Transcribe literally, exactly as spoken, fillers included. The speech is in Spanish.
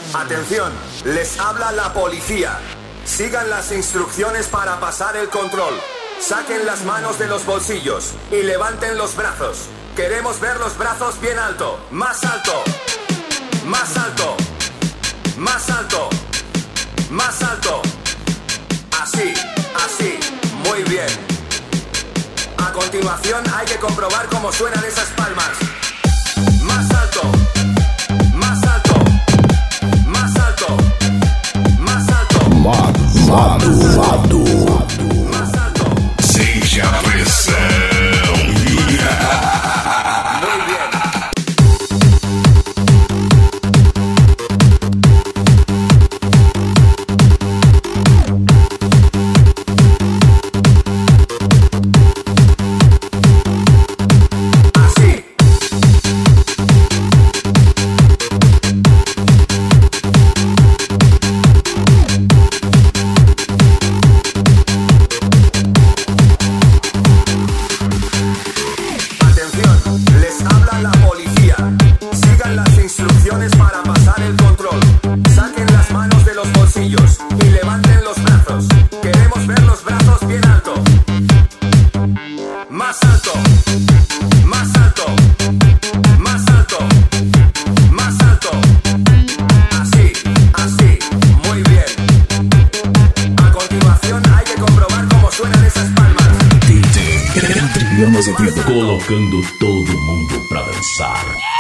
Atención, les habla la policía. Sigan las instrucciones para pasar el control. Saquen las manos de los bolsillos y levanten los brazos. Queremos ver los brazos bien alto. Más alto. Más alto. Más alto. Más alto. Así, así. Muy bien. A continuación hay que comprobar cómo suenan esas palmas. Más alto. Más alto. Más alto. Más alto. Lado, lado, lado. Más alto. Sente a pressão. Muy bien. Así. Atención, les habla la policía. Sigan las instrucciones para pasar el control. Saquen las manos de los bolsillos y levanten los brazos. Queremos ver los brazos bien alto. Más alto. Más alto. Más alto. Más alto. Así, así. Muy bien. A continuación hay que comprobar cómo suenan esas palmas. D J Adriano Azevedo colocando todo mundo pra dançar.